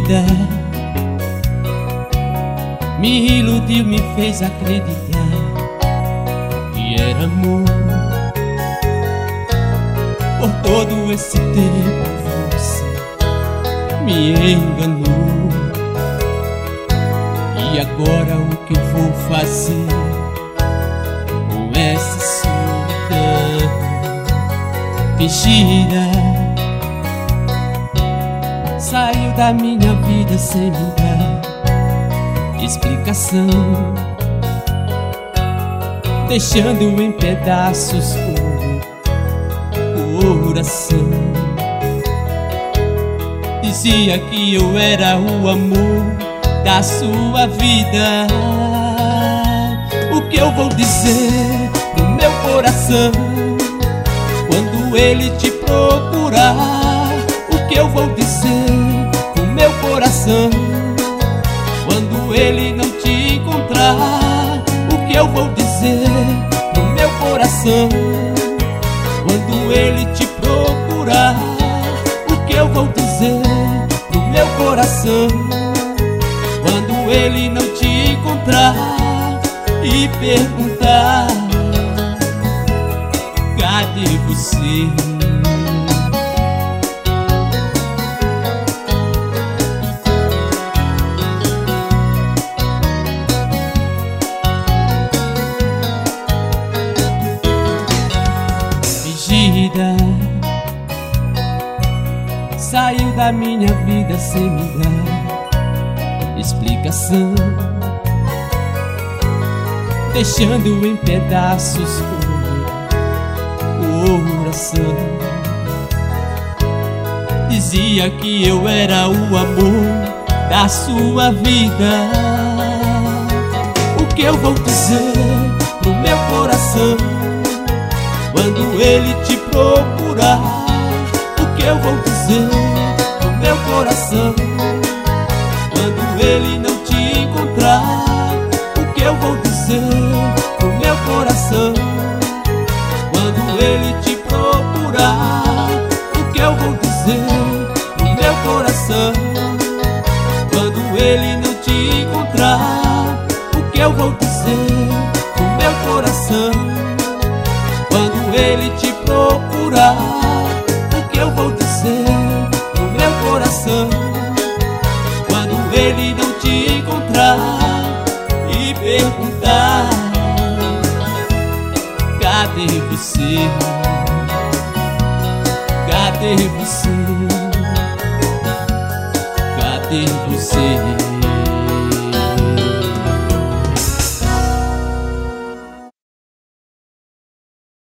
Fingida, me iludiu, me fez acreditar que era amor. Por todo esse tempo você me enganou. E agora o que eu vou fazer com essa solidão fingida? Saiu da minha vida sem me dar explicação, deixando em pedaços o coração. Dizia que eu era o amor da sua vida. O que eu vou dizer pro meu coração quando ele te procurar? O que eu vou dizer pro meu coração quando ele não te encontrar? O que eu vou dizer pro meu coração quando ele te procurar? O que eu vou dizer pro meu coração quando ele não te encontrar e perguntar: cadê você? Fingida, saiu da minha vida sem me dar explicação, deixando em pedaços o coração. Dizia que eu era o amor da sua vida. O que eu vou dizer pro meu coração quando ele te procurar? O que eu vou dizer pro meu coração quando ele não te encontrar? O que eu vou dizer pro meu coração quando ele te procurar? O que eu vou dizer pro meu coração quando ele não te encontrar? O que eu vou dizer pro meu coração quando ele te procurar? O que eu vou dizer pro meu coração quando ele não te encontrar e perguntar: cadê você? Cadê você? Cadê você?